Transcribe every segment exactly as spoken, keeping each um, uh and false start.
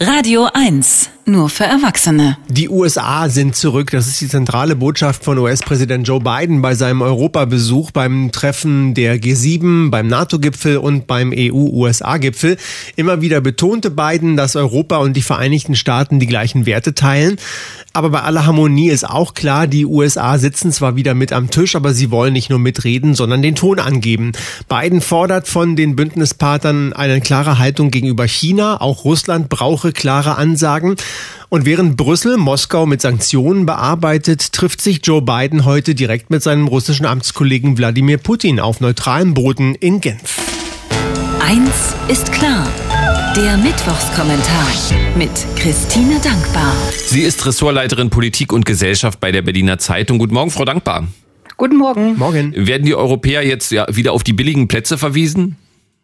Radio eins, nur für Erwachsene. Die U S A sind zurück. Das ist die zentrale Botschaft von U S-Präsident Joe Biden bei seinem Europabesuch, beim Treffen der G sieben, beim NATO-Gipfel und beim E U-U S A-Gipfel. Immer wieder betonte Biden, dass Europa und die Vereinigten Staaten die gleichen Werte teilen. Aber bei aller Harmonie ist auch klar, die U S A sitzen zwar wieder mit am Tisch, aber sie wollen nicht nur mitreden, sondern den Ton angeben. Biden fordert von den Bündnispartnern eine klare Haltung gegenüber China. Auch Russland brauche klare Ansagen. Und während Brüssel Moskau mit Sanktionen bearbeitet, trifft sich Joe Biden heute direkt mit seinem russischen Amtskollegen Wladimir Putin auf neutralem Boden in Genf. Eins ist klar. Der Mittwochskommentar mit Christine Dankbar. Sie ist Ressortleiterin Politik und Gesellschaft bei der Berliner Zeitung. Guten Morgen, Frau Dankbar. Guten Morgen. Morgen. Werden die Europäer jetzt ja wieder auf die billigen Plätze verwiesen?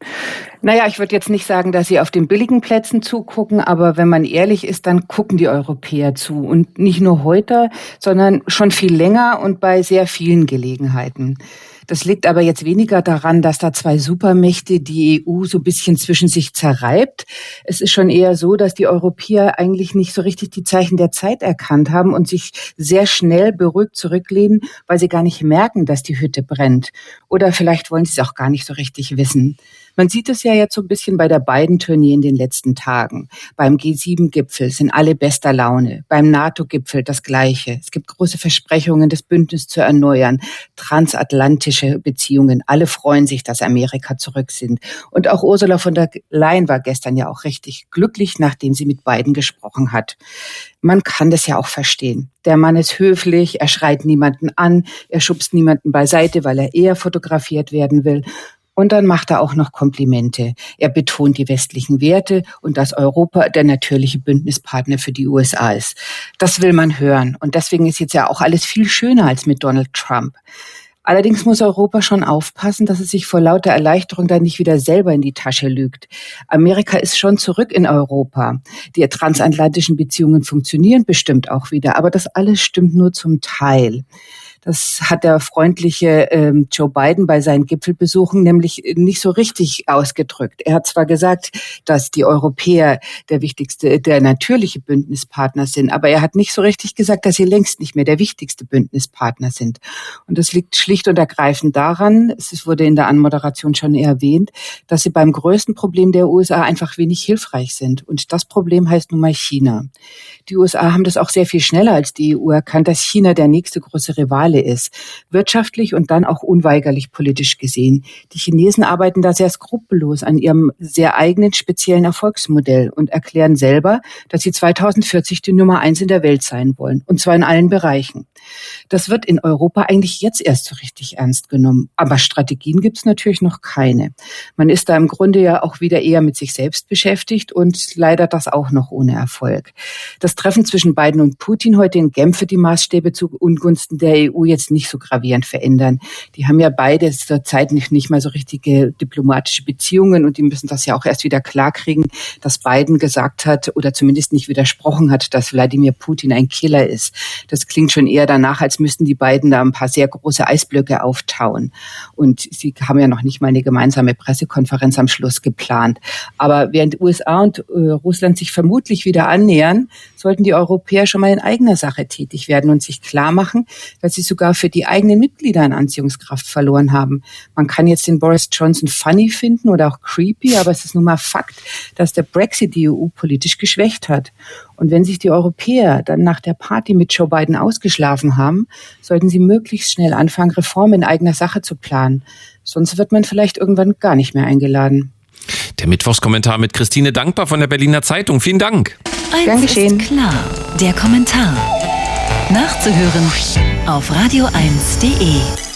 Naja, ich würde jetzt nicht sagen, dass sie auf den billigen Plätzen zugucken, aber wenn man ehrlich ist, dann gucken die Europäer zu. Und nicht nur heute, sondern schon viel länger und bei sehr vielen Gelegenheiten. Das liegt aber jetzt weniger daran, dass da zwei Supermächte die E U so ein bisschen zwischen sich zerreibt. Es ist schon eher so, dass die Europäer eigentlich nicht so richtig die Zeichen der Zeit erkannt haben und sich sehr schnell beruhigt zurücklehnen, weil sie gar nicht merken, dass die Hütte brennt. Oder vielleicht wollen sie es auch gar nicht so richtig wissen. Man sieht es ja jetzt so ein bisschen bei der Biden-Tournee in den letzten Tagen. Beim G sieben Gipfel sind alle bester Laune. Beim NATO-Gipfel das Gleiche. Es gibt große Versprechungen, das Bündnis zu erneuern. Transatlantische Beziehungen. Alle freuen sich, dass Amerika zurück sind. Und auch Ursula von der Leyen war gestern ja auch richtig glücklich, nachdem sie mit Biden gesprochen hat. Man kann das ja auch verstehen. Der Mann ist höflich, er schreit niemanden an, er schubst niemanden beiseite, weil er eher fotografiert werden will. Und dann macht er auch noch Komplimente. Er betont die westlichen Werte und dass Europa der natürliche Bündnispartner für die U S A ist. Das will man hören. Und deswegen ist jetzt ja auch alles viel schöner als mit Donald Trump. Allerdings muss Europa schon aufpassen, dass es sich vor lauter Erleichterung dann nicht wieder selber in die Tasche lügt. Amerika ist schon zurück in Europa. Die transatlantischen Beziehungen funktionieren bestimmt auch wieder, aber das alles stimmt nur zum Teil. Das hat der freundliche ähm, Joe Biden bei seinen Gipfelbesuchen nämlich nicht so richtig ausgedrückt. Er hat zwar gesagt, dass die Europäer der wichtigste, der natürliche Bündnispartner sind, aber er hat nicht so richtig gesagt, dass sie längst nicht mehr der wichtigste Bündnispartner sind. Und das liegt schlicht und ergreifend daran, es wurde in der Anmoderation schon erwähnt, dass sie beim größten Problem der U S A einfach wenig hilfreich sind. Und das Problem heißt nun mal China. Die U S A haben das auch sehr viel schneller als die E U erkannt, dass China der nächste große Rivale ist, wirtschaftlich und dann auch unweigerlich politisch gesehen. Die Chinesen arbeiten da sehr skrupellos an ihrem sehr eigenen speziellen Erfolgsmodell und erklären selber, dass sie zweitausendvierzig die Nummer eins in der Welt sein wollen, und zwar in allen Bereichen. Das wird in Europa eigentlich jetzt erst so richtig ernst genommen, aber Strategien gibt es natürlich noch keine. Man ist da im Grunde ja auch wieder eher mit sich selbst beschäftigt und leider das auch noch ohne Erfolg. Das Treffen zwischen Biden und Putin heute in Genf wird die Maßstäbe zu Ungunsten der E U jetzt nicht so gravierend verändern. Die haben ja beide zur Zeit nicht, nicht mal so richtige diplomatische Beziehungen und die müssen das ja auch erst wieder klarkriegen, dass Biden gesagt hat oder zumindest nicht widersprochen hat, dass Wladimir Putin ein Killer ist. Das klingt schon eher danach, als müssten die beiden da ein paar sehr große Eisblöcke auftauen. Und sie haben ja noch nicht mal eine gemeinsame Pressekonferenz am Schluss geplant. Aber während U S A und äh, Russland sich vermutlich wieder annähern, sollten die Europäer schon mal in eigener Sache tätig werden und sich klar machen, dass sie sogar für die eigenen Mitglieder an Anziehungskraft verloren haben. Man kann jetzt den Boris Johnson funny finden oder auch creepy, aber es ist nun mal Fakt, dass der Brexit die E U politisch geschwächt hat. Und wenn sich die Europäer dann nach der Party mit Joe Biden ausgeschlafen haben, sollten sie möglichst schnell anfangen, Reformen in eigener Sache zu planen. Sonst wird man vielleicht irgendwann gar nicht mehr eingeladen. Der Mittwochskommentar mit Christine Dankbar von der Berliner Zeitung. Vielen Dank. Eins ist klar, der Kommentar. Nachzuhören auf radio eins punkt de.